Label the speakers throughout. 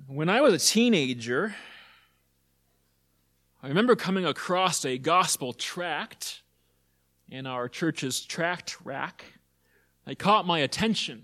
Speaker 1: When I was a teenager, I remember coming across a gospel tract in our church's tract rack. It caught my attention.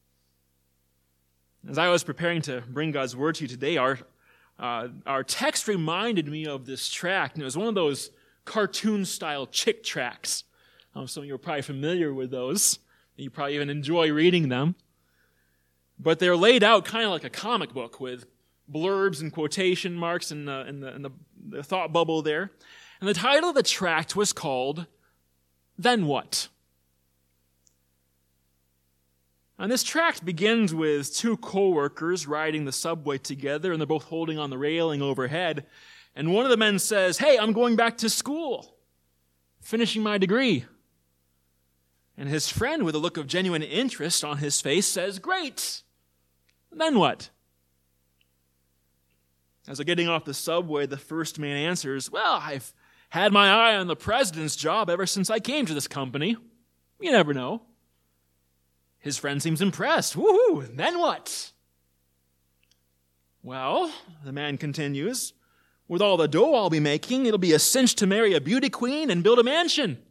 Speaker 1: As I was preparing to bring God's word to you today, our text reminded me of this tract, and it was one of those cartoon-style chick tracts. Some of you are probably familiar with those. You probably even enjoy reading them. But they're laid out kind of like a comic book with blurbs and quotation marks in the thought bubble there. And the title of the tract was called, Then What? And this tract begins with two co-workers riding the subway together, and they're both holding on the railing overhead. And one of the men says, "Hey, I'm going back to school, finishing my degree." And his friend, with a look of genuine interest on his face, says, "Great! Then what?" As they're getting off the subway, the first man answers, "Well, I've had my eye on the president's job ever since I came to this company. You never know." His friend seems impressed. "Woohoo! Then what?" "Well," the man continues, "with all the dough I'll be making, it'll be a cinch to marry a beauty queen and build a mansion."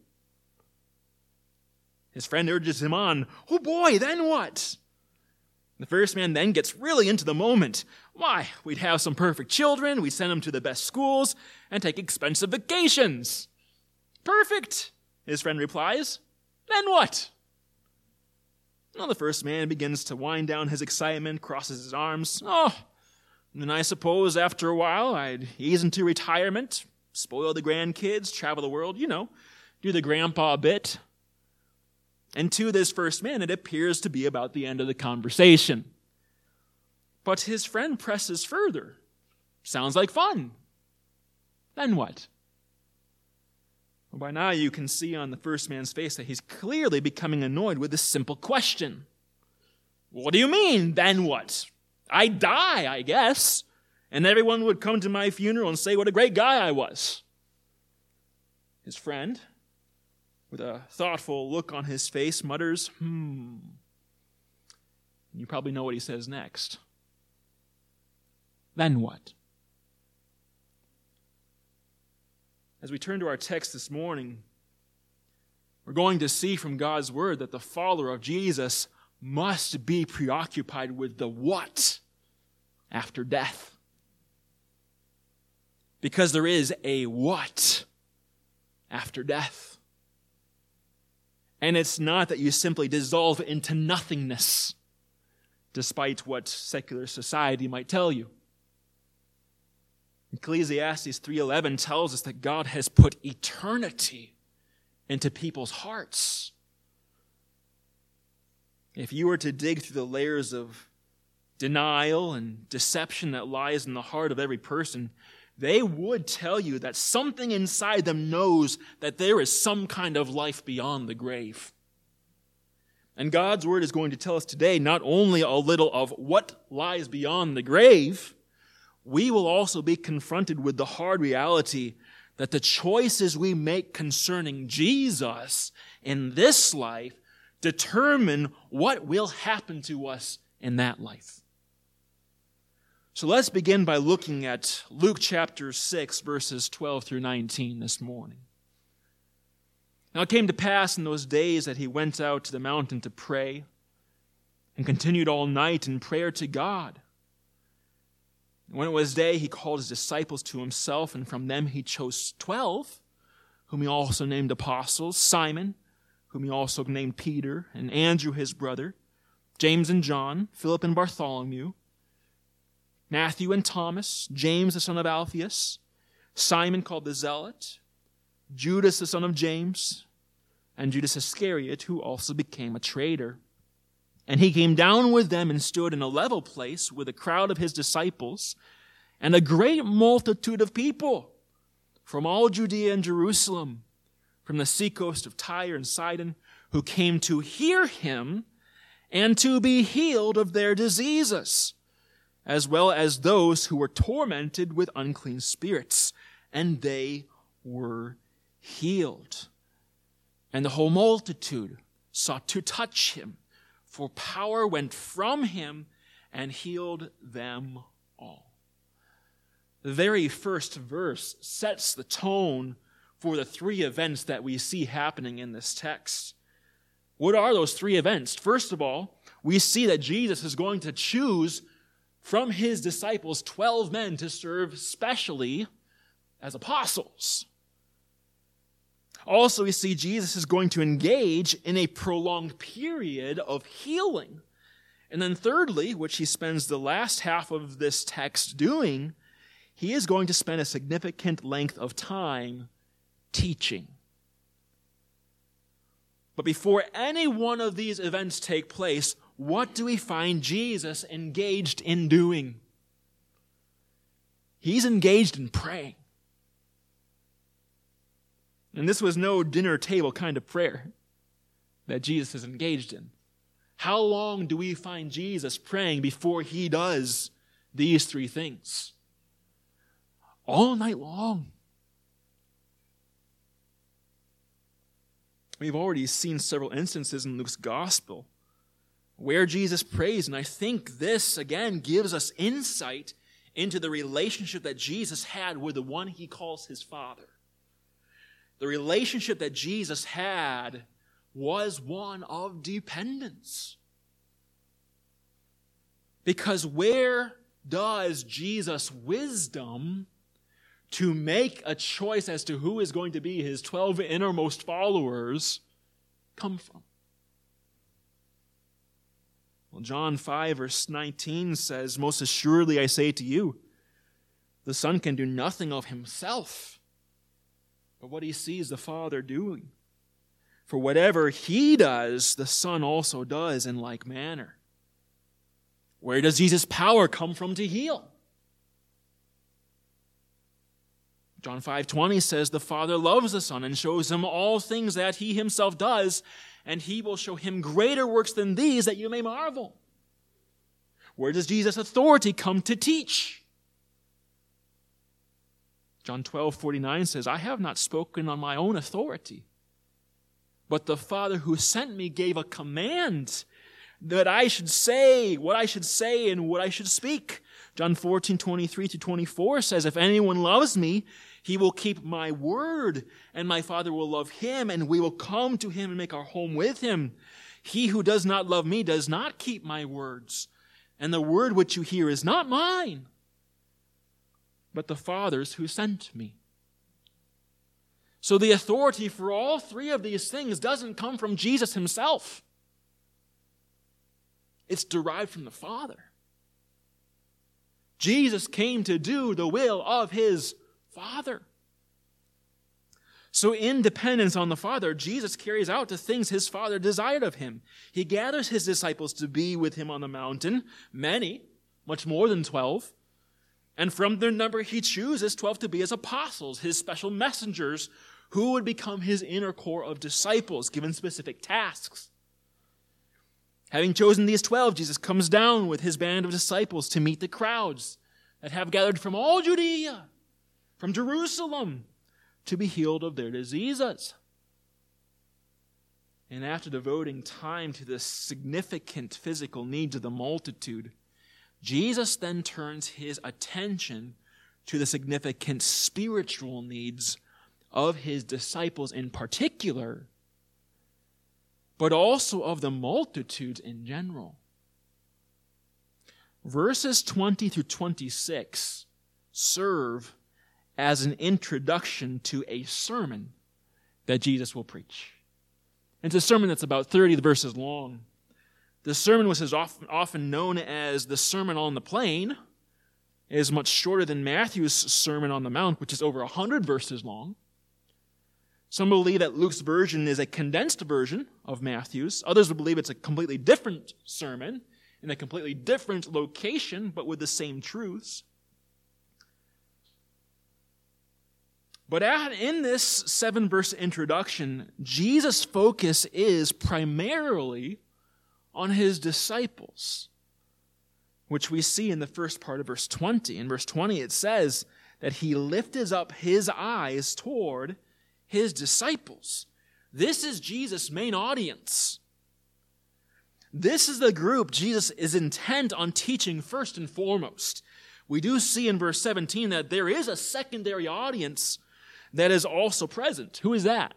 Speaker 1: His friend urges him on. "Oh boy, then what?" The first man then gets really into the moment. "Why, we'd have some perfect children, we'd send them to the best schools, and take expensive vacations." "Perfect," his friend replies. "Then what?" Well, the first man begins to wind down his excitement, crosses his arms. "Oh, and I suppose after a while I'd ease into retirement, spoil the grandkids, travel the world, do the grandpa bit." And to this first man, it appears to be about the end of the conversation. But his friend presses further. "Sounds like fun. Then what?" Well, by now you can see on the first man's face that he's clearly becoming annoyed with this simple question. "What do you mean, then what? I'd die, I guess, and everyone would come to my funeral and say what a great guy I was." His friend, with a thoughtful look on his face, mutters, You probably know what he says next. "Then what?" As we turn to our text this morning, we're going to see from God's word that the follower of Jesus must be preoccupied with the what after death. Because there is a what after death. And it's not that you simply dissolve into nothingness, despite what secular society might tell you. Ecclesiastes 3:11 tells us that God has put eternity into people's hearts. If you were to dig through the layers of denial and deception that lies in the heart of every person, they would tell you that something inside them knows that there is some kind of life beyond the grave. And God's word is going to tell us today not only a little of what lies beyond the grave, we will also be confronted with the hard reality that the choices we make concerning Jesus in this life determine what will happen to us in that life. So let's begin by looking at Luke chapter 6, verses 12 through 19 this morning. "Now it came to pass in those days that he went out to the mountain to pray and continued all night in prayer to God. When it was day, he called his disciples to himself, and from them he chose 12, whom he also named apostles: Simon, whom he also named Peter, and Andrew his brother, James and John, Philip and Bartholomew, Matthew and Thomas, James the son of Alphaeus, Simon called the Zealot, Judas the son of James, and Judas Iscariot, who also became a traitor. And he came down with them and stood in a level place with a crowd of his disciples and a great multitude of people from all Judea and Jerusalem, from the seacoast of Tyre and Sidon, who came to hear him and to be healed of their diseases, as well as those who were tormented with unclean spirits, and they were healed. And the whole multitude sought to touch him, for power went from him and healed them all. The very first verse sets the tone for the three events that we see happening in this text. What are those three events? First of all, we see that Jesus is going to choose from his disciples 12 men to serve specially as apostles. Also, we see Jesus is going to engage in a prolonged period of healing. And then thirdly, which he spends the last half of this text doing, he is going to spend a significant length of time teaching. But before any one of these events take place, what do we find Jesus engaged in doing? He's engaged in praying. And this was no dinner table kind of prayer that Jesus is engaged in. How long do we find Jesus praying before he does these three things? All night long. We've already seen several instances in Luke's gospel where Jesus prays, and I think this, again, gives us insight into the relationship that Jesus had with the one he calls his Father. The relationship that Jesus had was one of dependence. Because where does Jesus' wisdom to make a choice as to who is going to be his 12 innermost followers come from? Well, John 5, verse 19 says, "Most assuredly I say to you, the Son can do nothing of himself, but what he sees the Father doing. For whatever he does, the Son also does in like manner." Where does Jesus' power come from to heal? John 5:20 says, "The Father loves the Son and shows him all things that he himself does, and he will show him greater works than these, that you may marvel." Where does Jesus' authority come to teach? John 12:49 says, "I have not spoken on my own authority, but the Father who sent me gave a command that I should say what I should say and what I should speak." John 14:23-24 says, "If anyone loves me, he will keep my word, and my Father will love him, and we will come to him and make our home with him. He who does not love me does not keep my words, and the word which you hear is not mine, but the Father's who sent me." So the authority for all three of these things doesn't come from Jesus himself. It's derived from the Father. Jesus came to do the will of his Father. So in dependence on the Father, Jesus carries out the things his Father desired of him. He gathers his disciples to be with him on the mountain, many, much more than 12. And from their number, he chooses 12 to be his apostles, his special messengers, who would become his inner core of disciples, given specific tasks. Having chosen these 12, Jesus comes down with his band of disciples to meet the crowds that have gathered from all Judea, from Jerusalem, to be healed of their diseases. And after devoting time to the significant physical needs of the multitude, Jesus then turns his attention to the significant spiritual needs of his disciples in particular, but also of the multitudes in general. Verses 20-26 serve as an introduction to a sermon that Jesus will preach. It's a sermon that's about 30 verses long. The sermon was often known as the Sermon on the Plain. It is much shorter than Matthew's Sermon on the Mount, which is over 100 verses long. Some believe that Luke's version is a condensed version of Matthew's. Others will believe it's a completely different sermon in a completely different location, but with the same truths. But in this 7-verse introduction, Jesus' focus is primarily on his disciples, which we see in the first part of verse 20. In verse 20, it says that he lifted up his eyes toward his disciples. This is Jesus' main audience. This is the group Jesus is intent on teaching first and foremost. we do see in verse 17 that there is a secondary audience that is also present. Who is that?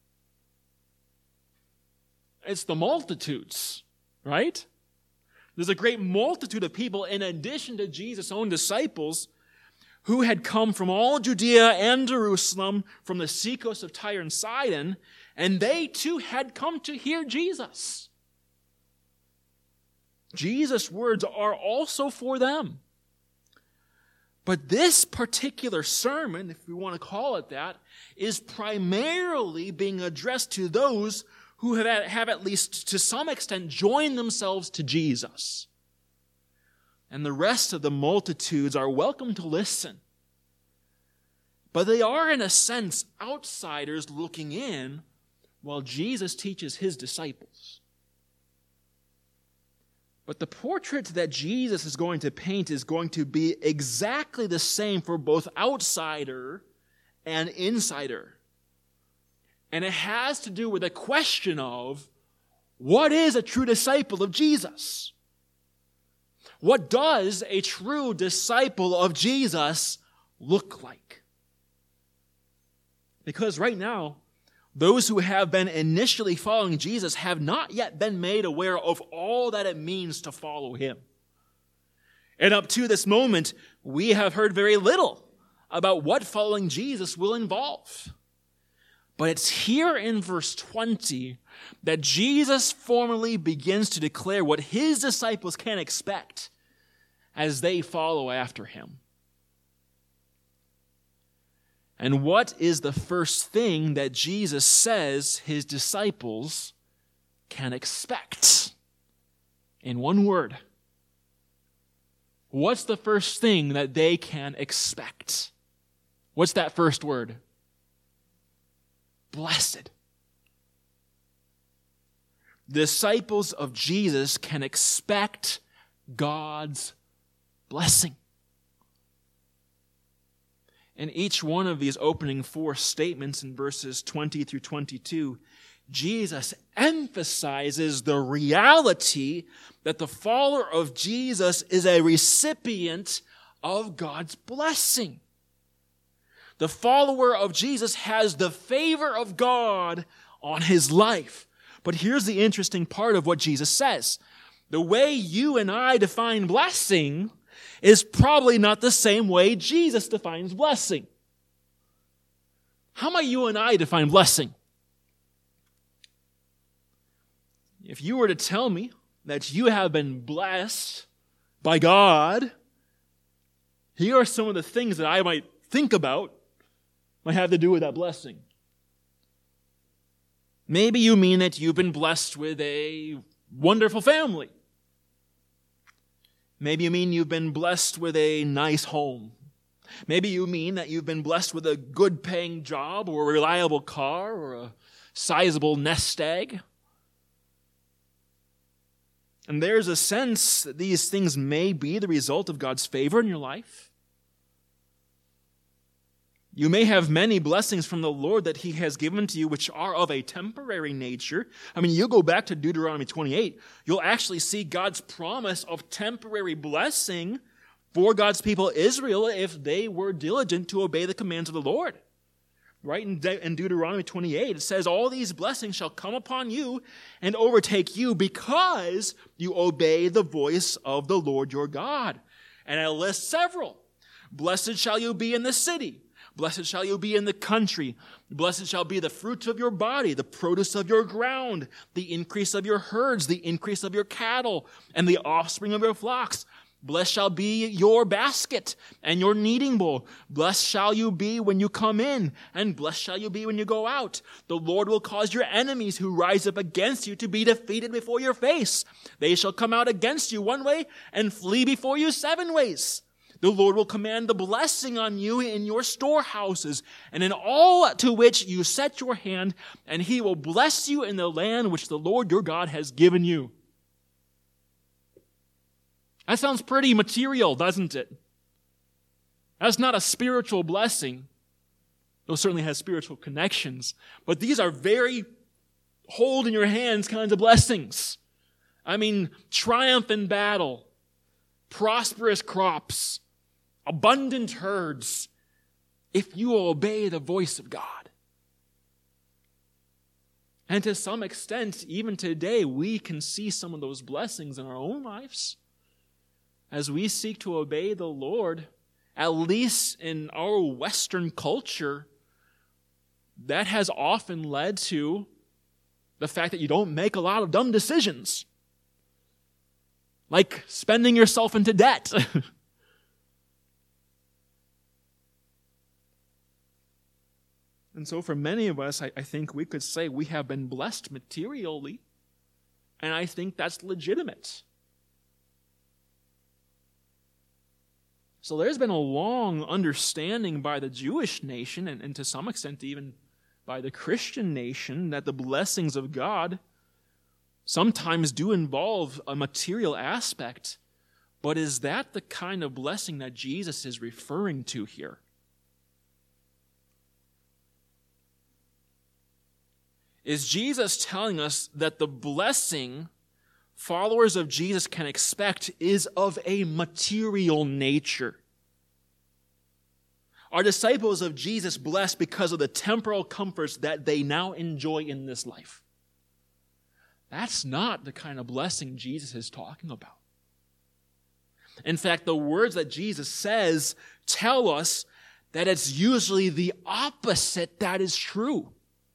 Speaker 1: It's the multitudes, right? There's a great multitude of people in addition to Jesus' own disciples who had come from all Judea and Jerusalem, from the seacoast of Tyre and Sidon, and they too had come to hear Jesus. Jesus' words are also for them. But this particular sermon, if we want to call it that, is primarily being addressed to those who have at least to some extent joined themselves to Jesus. And the rest of the multitudes are welcome to listen. But they are, in a sense, outsiders looking in while Jesus teaches his disciples. But the portrait that Jesus is going to paint is going to be exactly the same for both outsider and insider. And it has to do with the question of, what is a true disciple of Jesus? What does a true disciple of Jesus look like? Because right now, those who have been initially following Jesus have not yet been made aware of all that it means to follow him. And up to this moment, we have heard very little about what following Jesus will involve. But it's here in verse 20 that Jesus formally begins to declare what his disciples can expect as they follow after him. And what is the first thing that Jesus says his disciples can expect? In one word. What's the first thing that they can expect? What's that first word? Blessed. The disciples of Jesus can expect God's blessing. In each one of these opening four statements in verses 20 through 22, Jesus emphasizes the reality that the follower of Jesus is a recipient of God's blessing. The follower of Jesus has the favor of God on his life. But here's the interesting part of what Jesus says. The way you and I define blessing is probably not the same way Jesus defines blessing. How might you and I define blessing? If you were to tell me that you have been blessed by God, here are some of the things that I might think about might have to do with that blessing. Maybe you mean that you've been blessed with a wonderful family. Maybe you mean you've been blessed with a nice home. Maybe you mean that you've been blessed with a good-paying job or a reliable car or a sizable nest egg. And there's a sense that these things may be the result of God's favor in your life. You may have many blessings from the Lord that he has given to you which are of a temporary nature. I mean, you go back to Deuteronomy 28, you'll actually see God's promise of temporary blessing for God's people Israel if they were diligent to obey the commands of the Lord. Right in Deuteronomy 28, it says, all these blessings shall come upon you and overtake you because you obey the voice of the Lord your God. And I list several. Blessed shall you be in the city. Blessed shall you be in the country. Blessed shall be the fruit of your body, the produce of your ground, the increase of your herds, the increase of your cattle, and the offspring of your flocks. Blessed shall be your basket and your kneading bowl. Blessed shall you be when you come in, and blessed shall you be when you go out. The Lord will cause your enemies who rise up against you to be defeated before your face. They shall come out against you one way and flee before you 7 ways. The Lord will command the blessing on you in your storehouses and in all to which you set your hand, and he will bless you in the land which the Lord your God has given you. That sounds pretty material, doesn't it? That's not a spiritual blessing. Though it certainly has spiritual connections. But these are very hold in your hands kinds of blessings. I mean, triumph in battle, prosperous crops, abundant herds if you obey the voice of God. And to some extent, even today, we can see some of those blessings in our own lives as we seek to obey the Lord. At least in our Western culture, that has often led to the fact that you don't make a lot of dumb decisions, like spending yourself into debt. And so for many of us, I think we could say we have been blessed materially, and I think that's legitimate. So there's been a long understanding by the Jewish nation, and to some extent even by the Christian nation, that the blessings of God sometimes do involve a material aspect. But is that the kind of blessing that Jesus is referring to here? Is Jesus telling us that the blessing followers of Jesus can expect is of a material nature? Are disciples of Jesus blessed because of the temporal comforts that they now enjoy in this life? That's not the kind of blessing Jesus is talking about. In fact, the words that Jesus says tell us that it's usually the opposite that is true.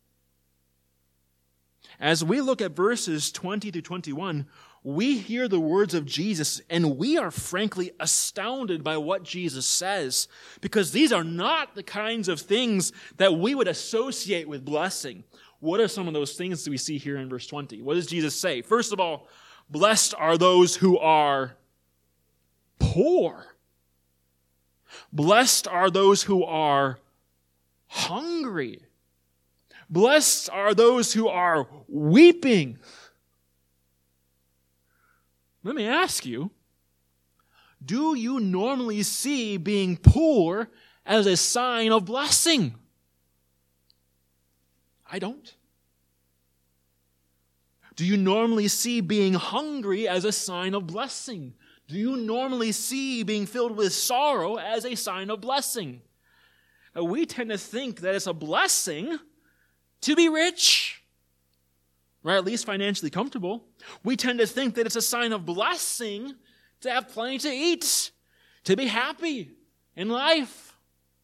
Speaker 1: As we look at verses 20 to 21, we hear the words of Jesus, and we are frankly astounded by what Jesus says, because these are not the kinds of things that we would associate with blessing. What are some of those things that we see here in verse 20? What does Jesus say? First of all, blessed are those who are poor. Blessed are those who are hungry. Blessed are those who are weeping. Let me ask you, do you normally see being poor as a sign of blessing? I don't. Do you normally see being hungry as a sign of blessing? Do you normally see being filled with sorrow as a sign of blessing? Now, we tend to think that it's a blessing to be rich, or at least financially comfortable. We tend to think that it's a sign of blessing to have plenty to eat, to be happy in life.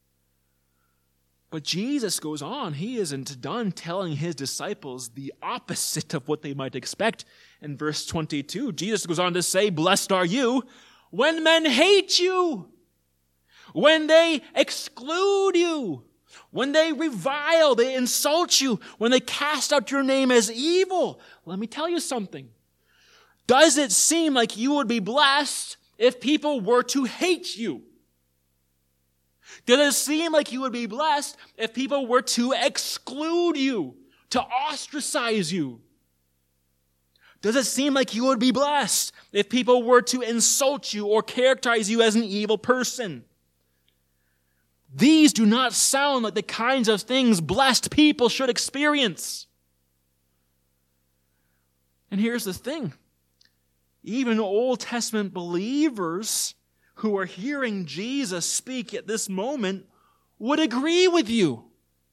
Speaker 1: But Jesus goes on. He isn't done telling his disciples the opposite of what they might expect. In verse 22, Jesus goes on to say, blessed are you when men hate you, when they exclude you, when they revile, they insult you, when they cast out your name as evil. Let me tell you something. Does it seem like you would be blessed if people were to hate you? Does it seem like you would be blessed if people were to exclude you, to ostracize you? Does it seem like you would be blessed if people were to insult you or characterize you as an evil person? These do not sound like the kinds of things blessed people should experience. And here's the thing. Even Old Testament believers who are hearing Jesus speak at this moment would agree with you.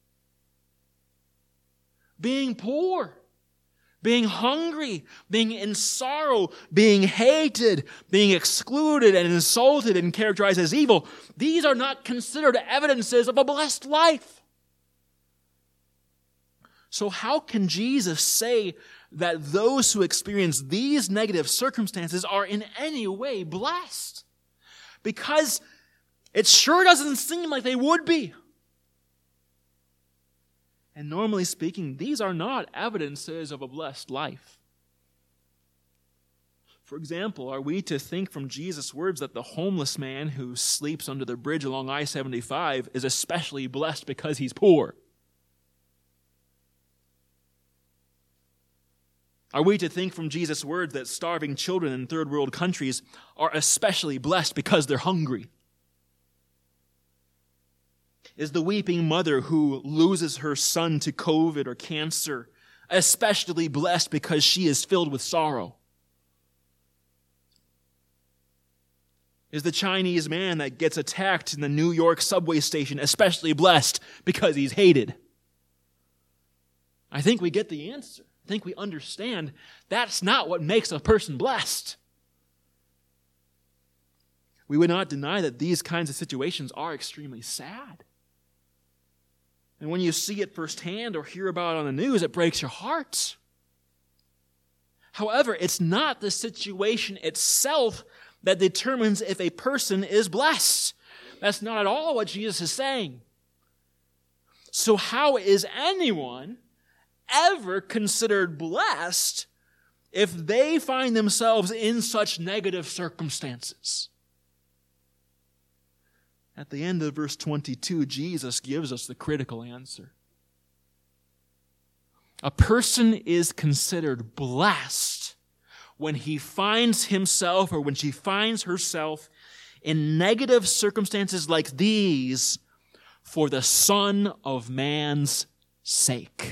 Speaker 1: Being poor, being hungry, being in sorrow, being hated, being excluded and insulted and characterized as evil, these are not considered evidences of a blessed life. So how can Jesus say that those who experience these negative circumstances are in any way blessed? Because it sure doesn't seem like they would be. And normally speaking, these are not evidences of a blessed life. For example, are we to think from Jesus' words that the homeless man who sleeps under the bridge along I-75 is especially blessed because he's poor? Are we to think from Jesus' words that starving children in third world countries are especially blessed because they're hungry? Is the weeping mother who loses her son to COVID or cancer especially blessed because she is filled with sorrow? Is the Chinese man that gets attacked in the New York subway station especially blessed because he's hated? I think we get the answer. I think we understand that's not what makes a person blessed. We would not deny that these kinds of situations are extremely sad. And when you see it firsthand or hear about it on the news, it breaks your heart. However, it's not the situation itself that determines if a person is blessed. That's not at all what Jesus is saying. So how is anyone ever considered blessed if they find themselves in such negative circumstances? At the end of verse 22, Jesus gives us the critical answer. A person is considered blessed when he finds himself or when she finds herself in negative circumstances like these for the Son of Man's sake.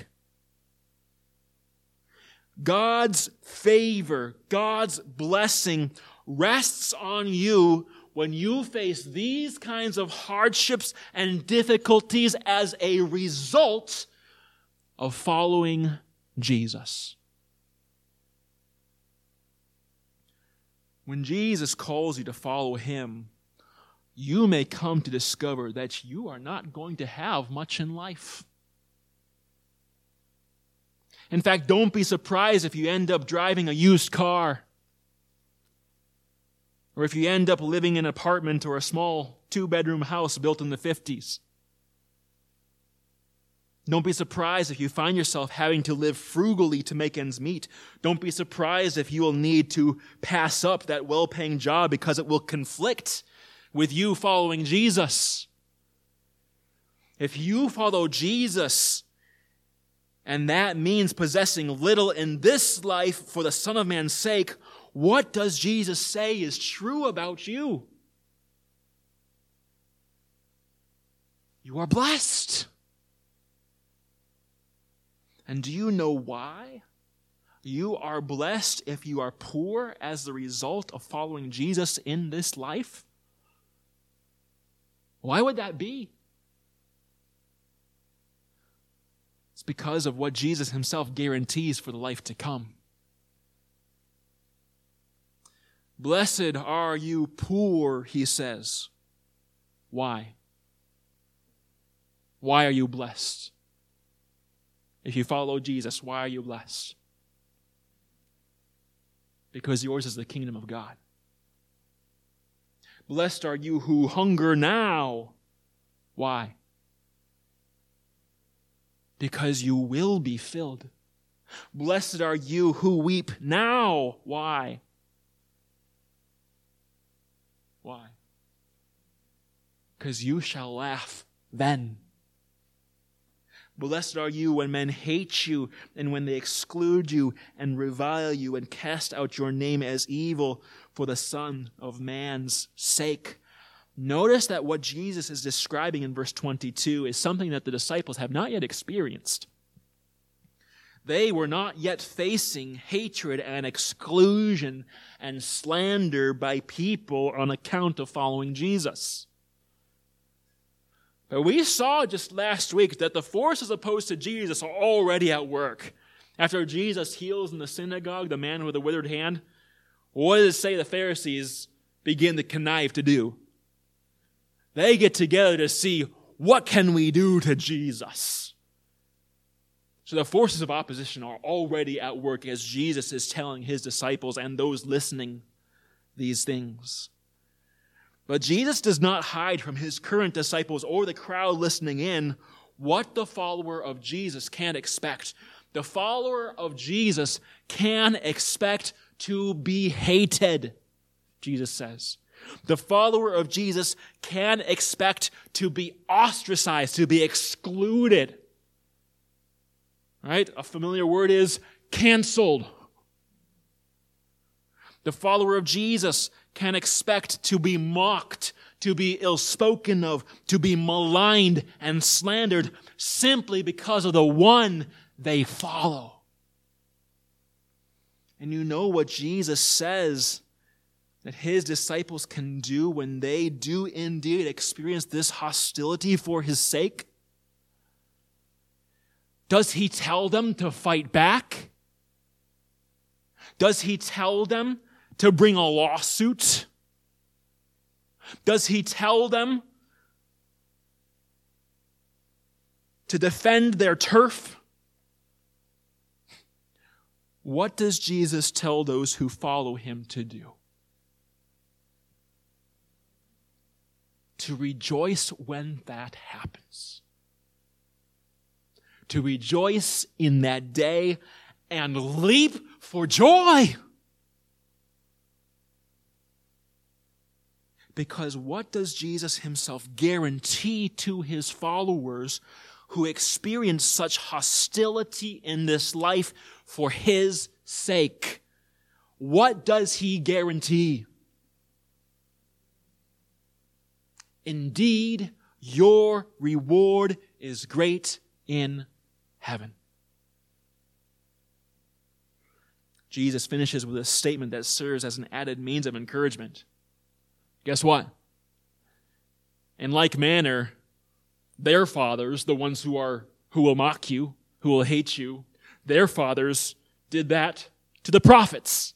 Speaker 1: God's favor, God's blessing rests on you when you face these kinds of hardships and difficulties as a result of following Jesus. When Jesus calls you to follow him, you may come to discover that you are not going to have much in life. In fact, don't be surprised if you end up driving a used car, or if you end up living in an apartment or a small 2-bedroom house built in the 50s. Don't be surprised if you find yourself having to live frugally to make ends meet. Don't be surprised if you will need to pass up that well-paying job because it will conflict with you following Jesus. If you follow Jesus, and that means possessing little in this life for the Son of Man's sake, what does Jesus say is true about you? You are blessed. And do you know why? You are blessed if you are poor as the result of following Jesus in this life. Why would that be? It's because of what Jesus himself guarantees for the life to come. Blessed are you poor, he says. Why? Why are you blessed? If you follow Jesus, why are you blessed? Because yours is the kingdom of God. Blessed are you who hunger now. Why? Because you will be filled. Blessed are you who weep now. Why? Why? Because you shall laugh then. Blessed are you when men hate you and when they exclude you and revile you and cast out your name as evil for the Son of Man's sake. Notice that what Jesus is describing in verse 22 is something that the disciples have not yet experienced. They were not yet facing hatred and exclusion and slander by people on account of following Jesus. But we saw just last week that the forces opposed to Jesus are already at work. After Jesus heals in the synagogue the man with the withered hand, what does it say the Pharisees begin to connive to do? They get together to see, what can we do to Jesus? So the forces of opposition are already at work as Jesus is telling his disciples and those listening these things. But Jesus does not hide from his current disciples or the crowd listening in what the follower of Jesus can expect. The follower of Jesus can expect to be hated, Jesus says. The follower of Jesus can expect to be ostracized, to be excluded. Right? A familiar word is canceled. The follower of Jesus can expect to be mocked, to be ill-spoken of, to be maligned and slandered simply because of the one they follow. And you know what Jesus says that his disciples can do when they do indeed experience this hostility for his sake? Does he tell them to fight back? Does he tell them to bring a lawsuit? Does he tell them to defend their turf? What does Jesus tell those who follow him to do? To rejoice when that happens. To rejoice in that day and leap for joy. Because what does Jesus himself guarantee to his followers who experience such hostility in this life for his sake? What does he guarantee? Indeed, your reward is great in heaven. Jesus finishes with a statement that serves as an added means of encouragement. Guess what? In like manner, their fathers, the ones who will mock you, who will hate you, their fathers did that to the prophets.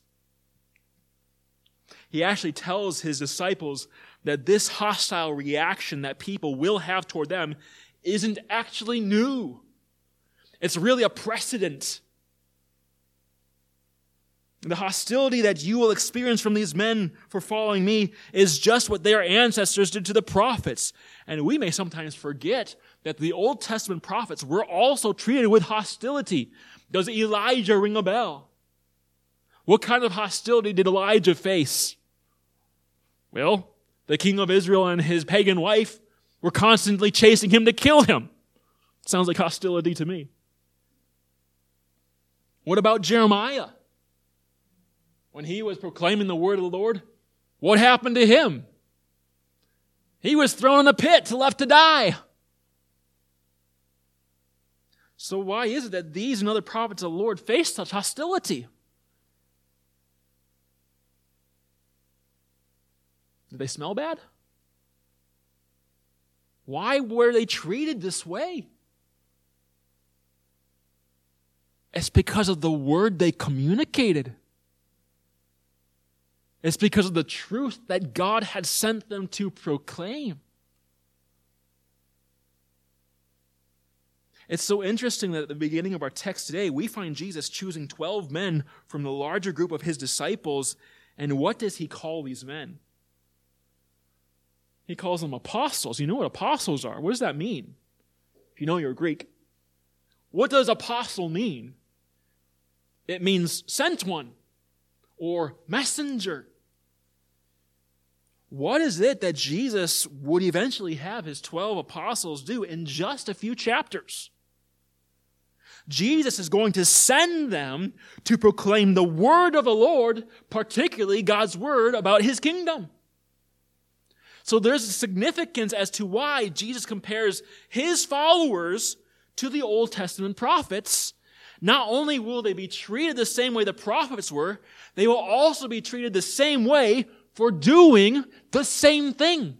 Speaker 1: He actually tells his disciples that this hostile reaction that people will have toward them isn't actually new. It's really a precedent. The hostility that you will experience from these men for following me is just what their ancestors did to the prophets. And we may sometimes forget that the Old Testament prophets were also treated with hostility. Does Elijah ring a bell? What kind of hostility did Elijah face? Well, the king of Israel and his pagan wife were constantly chasing him to kill him. Sounds like hostility to me. What about Jeremiah? When he was proclaiming the word of the Lord, what happened to him? He was thrown in a pit, left to die. So why is it that these and other prophets of the Lord faced such hostility? Did they smell bad? Why were they treated this way? It's because of the word they communicated. It's because of the truth that God had sent them to proclaim. It's so interesting that at the beginning of our text today, we find Jesus choosing 12 men from the larger group of his disciples. And what does he call these men? He calls them apostles. You know what apostles are. What does that mean? If you know your Greek. What does apostle mean? It means sent one or messenger. What is it that Jesus would eventually have his 12 apostles do in just a few chapters? Jesus is going to send them to proclaim the word of the Lord, particularly God's word about his kingdom. So there's a significance as to why Jesus compares his followers to the Old Testament prophets. Not only will they be treated the same way the prophets were, they will also be treated the same way for doing the same thing.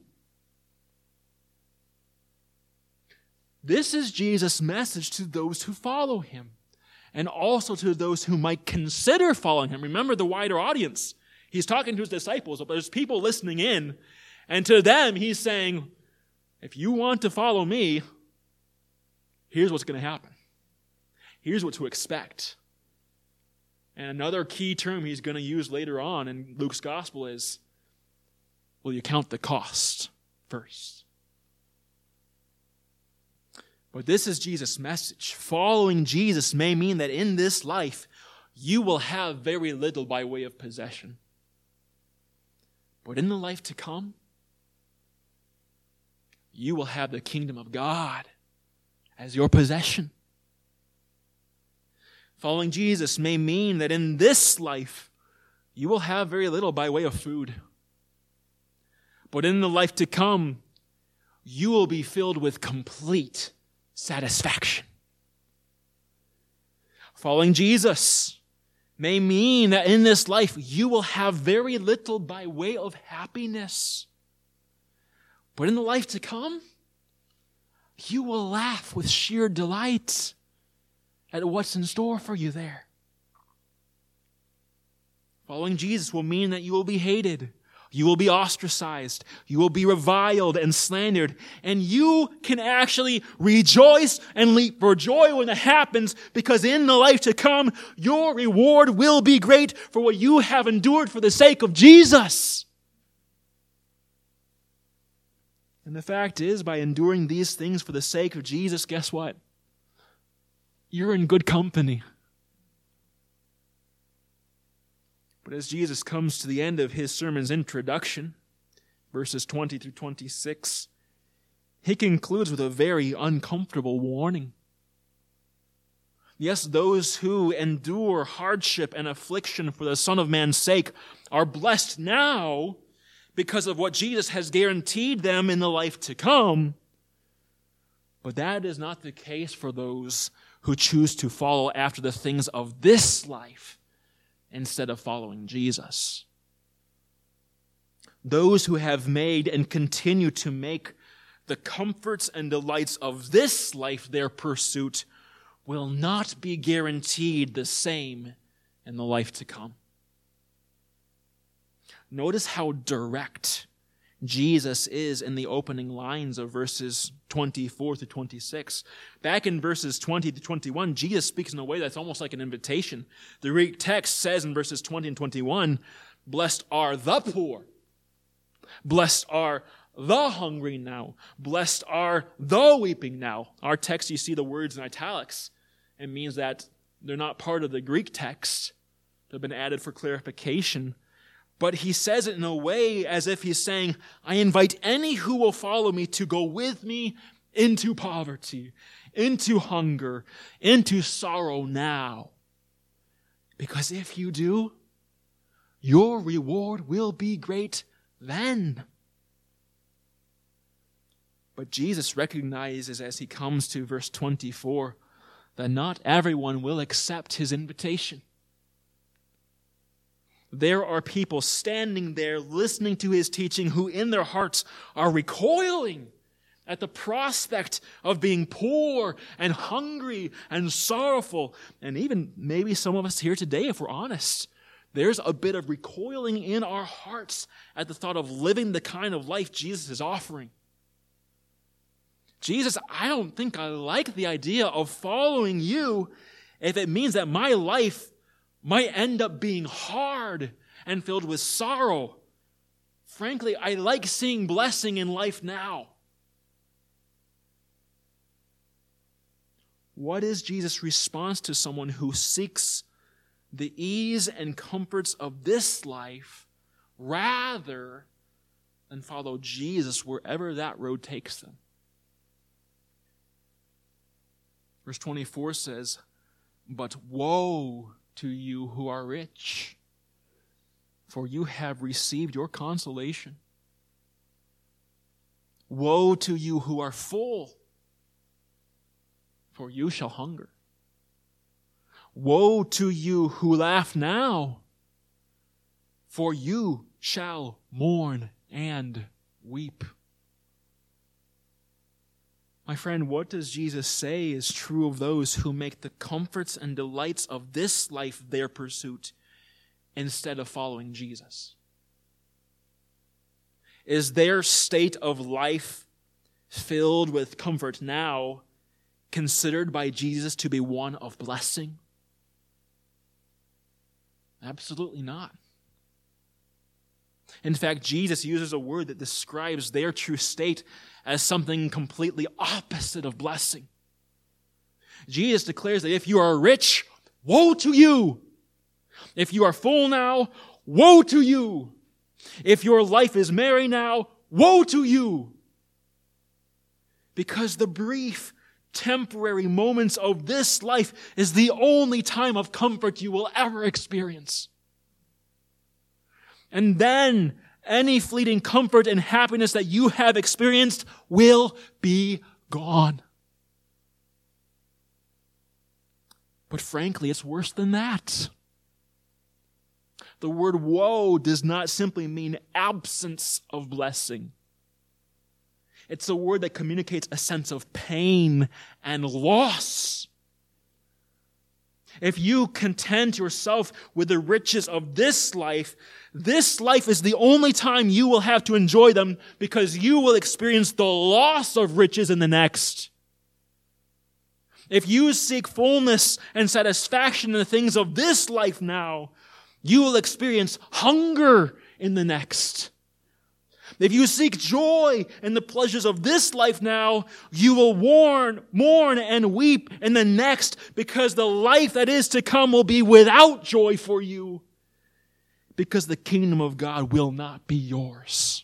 Speaker 1: This is Jesus' message to those who follow him, and also to those who might consider following him. Remember the wider audience. He's talking to his disciples, but there's people listening in, and to them he's saying, if you want to follow me, here's what's going to happen. Here's what to expect. And another key term he's going to use later on in Luke's gospel is, will you count the cost first? But this is Jesus' message. Following Jesus may mean that in this life, you will have very little by way of possession. But in the life to come, you will have the kingdom of God as your possession. Following Jesus may mean that in this life, you will have very little by way of food. But in the life to come, you will be filled with complete satisfaction. Following Jesus may mean that in this life you will have very little by way of happiness. But in the life to come, you will laugh with sheer delight at what's in store for you there. Following Jesus will mean that you will be hated. You will be ostracized. You will be reviled and slandered. And you can actually rejoice and leap for joy when it happens, because in the life to come, your reward will be great for what you have endured for the sake of Jesus. And the fact is, by enduring these things for the sake of Jesus, guess what? You're in good company. But as Jesus comes to the end of his sermon's introduction, verses 20 through 26, he concludes with a very uncomfortable warning. Yes, those who endure hardship and affliction for the Son of Man's sake are blessed now because of what Jesus has guaranteed them in the life to come. But that is not the case for those who choose to follow after the things of this life instead of following Jesus. Those who have made and continue to make the comforts and delights of this life their pursuit will not be guaranteed the same in the life to come. Notice how direct Jesus is in the opening lines of verses 24 to 26. Back in verses 20 to 21, Jesus speaks in a way that's almost like an invitation. The Greek text says in verses 20 and 21, "Blessed are the poor. Blessed are the hungry now. Blessed are the weeping now." Our text, you see the words in italics. It means that they're not part of the Greek text. They've been added for clarification. But he says it in a way as if he's saying, I invite any who will follow me to go with me into poverty, into hunger, into sorrow now. Because if you do, your reward will be great then. But Jesus recognizes as he comes to verse 24 that not everyone will accept his invitation. There are people standing there listening to his teaching who in their hearts are recoiling at the prospect of being poor and hungry and sorrowful. And even maybe some of us here today, if we're honest, there's a bit of recoiling in our hearts at the thought of living the kind of life Jesus is offering. Jesus, I don't think I like the idea of following you if it means that my life might end up being hard and filled with sorrow. Frankly, I like seeing blessing in life now. What is Jesus' response to someone who seeks the ease and comforts of this life rather than follow Jesus wherever that road takes them? Verse 24 says, "But woe to you who are rich, for you have received your consolation. Woe to you who are full, for you shall hunger. Woe to you who laugh now, for you shall mourn and weep." My friend, what does Jesus say is true of those who make the comforts and delights of this life their pursuit instead of following Jesus? Is their state of life filled with comfort now considered by Jesus to be one of blessing? Absolutely not. In fact, Jesus uses a word that describes their true state as something completely opposite of blessing. Jesus declares that if you are rich, woe to you. If you are full now, woe to you. If your life is merry now, woe to you. Because the brief, temporary moments of this life is the only time of comfort you will ever experience. And then any fleeting comfort and happiness that you have experienced will be gone. But frankly, it's worse than that. The word woe does not simply mean absence of blessing. It's a word that communicates a sense of pain and loss. If you content yourself with the riches of this life is the only time you will have to enjoy them, because you will experience the loss of riches in the next. If you seek fullness and satisfaction in the things of this life now, you will experience hunger in the next. If you seek joy in the pleasures of this life now, you will mourn and weep in the next, because the life that is to come will be without joy for you, because the kingdom of God will not be yours.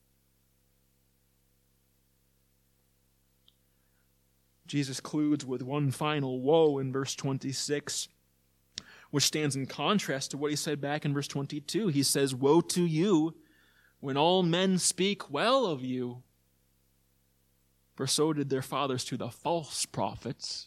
Speaker 1: Jesus concludes with one final woe in verse 26, which stands in contrast to what he said back in verse 22. He says, "Woe to you when all men speak well of you, for so did their fathers to the false prophets."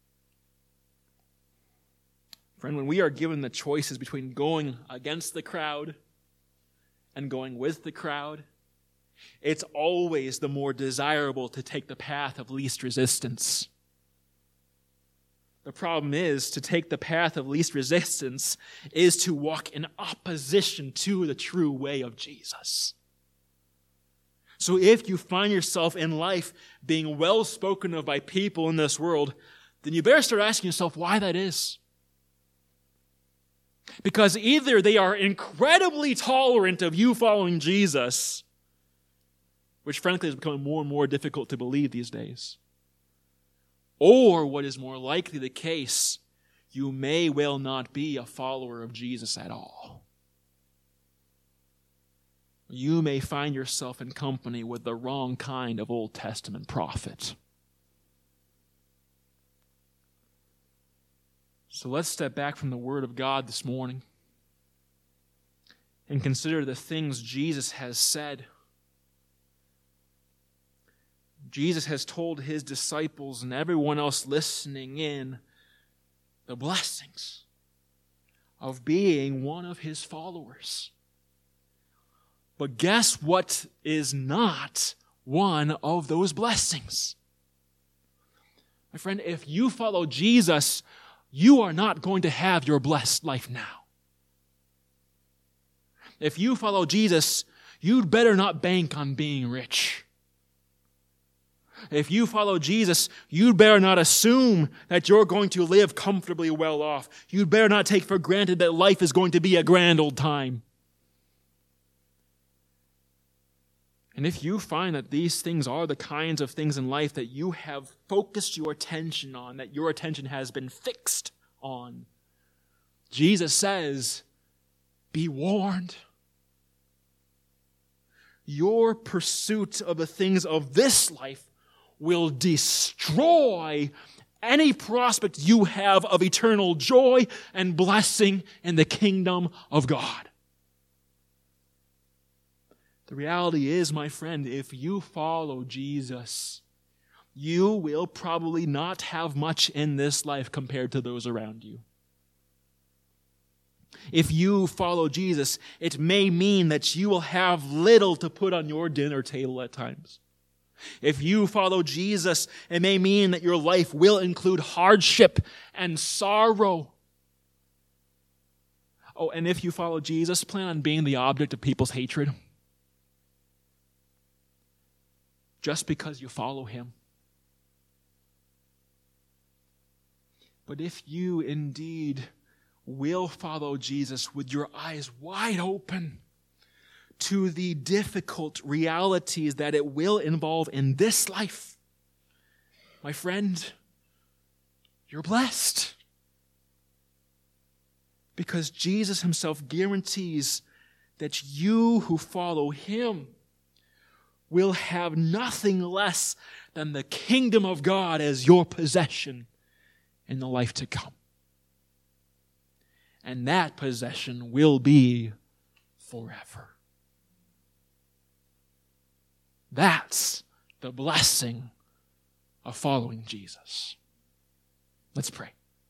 Speaker 1: Friend, when we are given the choices between going against the crowd and going with the crowd, it's always the more desirable to take the path of least resistance. The problem is, to take the path of least resistance is to walk in opposition to the true way of Jesus. So if you find yourself in life being well spoken of by people in this world, then you better start asking yourself why that is. Because either they are incredibly tolerant of you following Jesus, which frankly is becoming more and more difficult to believe these days, or what is more likely the case, you may well not be a follower of Jesus at all. You may find yourself in company with the wrong kind of Old Testament prophet. So let's step back from the Word of God this morning and consider the things Jesus has said. Jesus has told his disciples and everyone else listening in the blessings of being one of his followers. But guess what is not one of those blessings? My friend, if you follow Jesus, you are not going to have your blessed life now. If you follow Jesus, you'd better not bank on being rich. If you follow Jesus, you'd better not assume that you're going to live comfortably well off. You'd better not take for granted that life is going to be a grand old time. And if you find that these things are the kinds of things in life that you have focused your attention on, that your attention has been fixed on, Jesus says, be warned. Your pursuit of the things of this life will destroy any prospect you have of eternal joy and blessing in the kingdom of God. The reality is, my friend, if you follow Jesus, you will probably not have much in this life compared to those around you. If you follow Jesus, it may mean that you will have little to put on your dinner table at times. If you follow Jesus, it may mean that your life will include hardship and sorrow. Oh, and if you follow Jesus, plan on being the object of people's hatred. Just because you follow him. But if you indeed will follow Jesus with your eyes wide open to the difficult realities that it will involve in this life, my friend, you're blessed. Because Jesus himself guarantees that you who follow him will have nothing less than the kingdom of God as your possession in the life to come. And that possession will be forever. That's the blessing of following Jesus. Let's pray.